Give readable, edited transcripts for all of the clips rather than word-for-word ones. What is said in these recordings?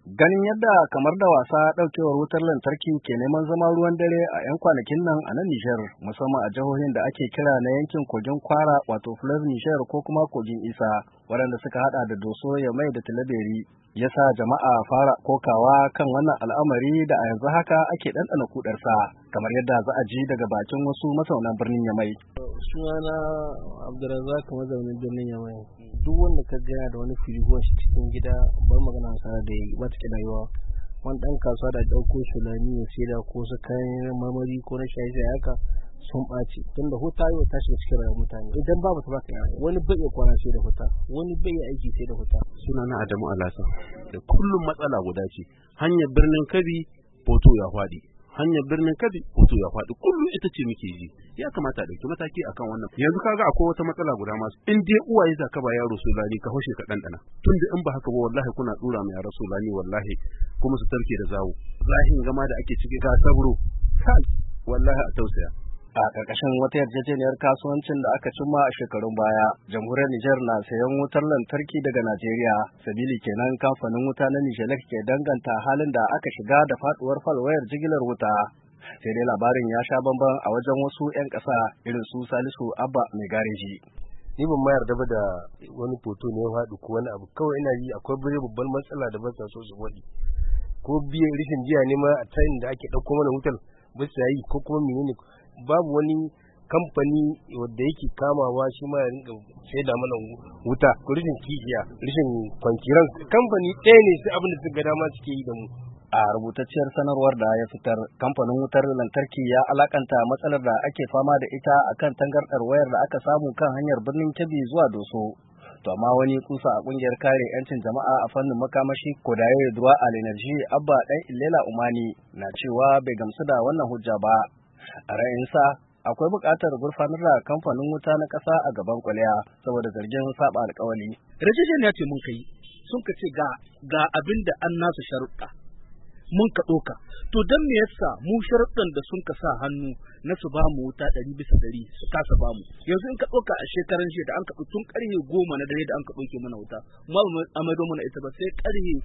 Ganin yadda kamar da wasa ɗaukewar wutar lantarki ke neman zama ruwan dare a 'yan kwanakin nan a nan Nijar, musamman a jihohin da ake kira na yankin kogin Kwara wato Fleuve Niger ko kuma kogin Isa, waɗanda suka hada da Doso, Yamai da Tilaberi, ya sa jama'a fara kokawa kan wannan al'amari da a yanzu haka ake ɗanɗana kudarsa, kamar yadda za a ji daga bakin wasu mazaunan birnin Yamai. Sunana Abdulrazak, mazaunin birnin Yamai. Duk wanda ka gaya da wani firigon shi cikin gida bar magana sana da yi ba ta kina yiwa wani dan kasuwa da dauko sulani ya saida ko su kayan marmari ko na shaye haka sun ɓaci tunda huta yau ta shiga cikin rayuwar mutane idan babu ta baka wani bai iya kwana sai da huta wani bai iya aiki sai da huta. Sunana Adamu Alasa. Da kullum matsala guda ce, hanyar birnin Kabi hoto ya faɗi, hanyar birnin Kabi hoto ya faɗi, kullum ita ce muke ji. Ya kamata a ɗauki mataki akan wannan. Yanzu kaga akwai wata matsala guda masu, in dai uwaye za ka ba yaro sulani ka hoshe ka ɗanɗana, tun da in ba haka ba wallahi kuna ɗura mai yara sulani wallahi kuma su tarke da zawo. Zahin gama da ake ciki ga sabro, kai wallahi a tausaya. A ƙarƙashin wata yarjejeniyar kasuwancin da aka cimma a shekarun baya, jamhuriyar Nijar na sayan wutar lantarki daga Najeriya, sabili kenan kamfanin wuta na Nijelek ke danganta halin da aka shiga da faduwar falwayar jigilar wuta. Sai dai labarin ya sha bamban a wajen wasu 'yan ƙasa irin su Salisu Abba mai gareji. Ni ban ma yarda ba da wani foto ne ya faɗi ko wani abu, kawai ina yi akwai babban matsala da ba sa so su faɗi. Ko biyan rishin jiya ne ma a tayin da ake ɗauko mana wutar ba su yi ko kuma menene, babu wani kamfani wadda yake kamawa shi ma ya rinka shaida mana wuta ko rishin kishiya rishin kwankiran kamfani ɗaya ne sai abin da suka ga dama suke yi da mu. A rubutacciyar sanarwar da ya fitar, kamfanin wutar lantarki ya alakanta matsalar da ake fama da ita akan tangardar wayar da aka samu kan hanyar birnin Kebbi zuwa Doso. To amma wani kusa a kungiyar kare 'yancin jama'a a fannin makamashi Kodaye Duwa Al-Energy Abba Dan Illela Umani na cewa bai gamsu da wannan hujja ba. A ra'ayinsa akwai buƙatar gurfanar da kamfanin wuta na ƙasa a gaban kwaliya saboda zargin saba alƙawali. Yarjejeniya ce mun kai sun ka ce ga abin da an nasu sharuɗa mun ka ɗoka, to don me yasa mu sharuɗan da sun ka sa hannu na su ba mu wuta 100% su kasa ba mu. Yanzu in ka ɗoka a shekaran jiya da an ka tun ƙarfe 10 na dare da an ka ɗauke mana wuta, mu ba a maido mana ita ba sai ƙarfe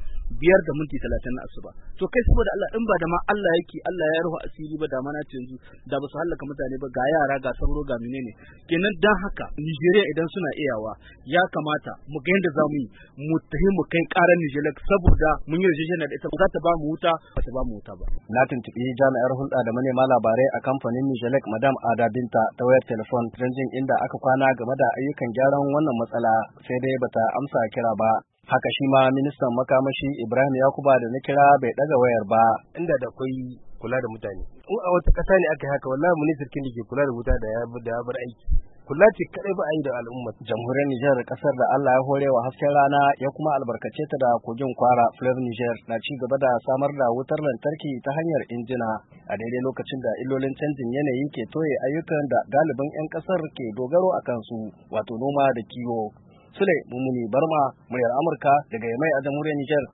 5:30 na asuba. To kai saboda Allah in ba da ma Allah yake Allah ya ruhu asiri ba da mana ce yanzu da ba su hallaka mutane ba, ga yara ga sabro ga menene. Kenan dan haka Nigeria idan suna iyawa ya kamata mu ga yadda za mu yi mu tafi mu kai ƙarar Nigeria saboda mun yi yarjejeniya da ita za ta ba mu wuta ba ta ba mu wuta ba. Na tuntuɓi jami'ar hulɗa da manema labarai a kamfanin Nijelek Madam Ada Binta ta wayar telefon don jin inda aka kwana game da ayyukan gyaran wannan matsala, sai dai bata amsa kira ba. Haka shi ma ministan makamashi Ibrahim Yakuba da na kira bai ɗaga wayar ba. Inda da akwai kula da mutane, in a wata ƙasa ne aka yi haka wallahi ministan da ke kula da wuta da ya bar aiki. Kula ce kadai ba a yi da al'umma. Jamhuriyar Nijar, kasar da Allah ya hore wa hasken rana ya kuma albarkace ta da kogin Kwara, Fleuve Niger na ci gaba da samar da wutar lantarki ta hanyar injina a daidai lokacin da illolin canjin yanayi ke toye ayyukan da galibin 'yan kasar ke dogaro a kansu, wato noma da kiwo. Sule Mumuni Barma, muryar Amurka daga Yamai a Jamhuriyar Nijar.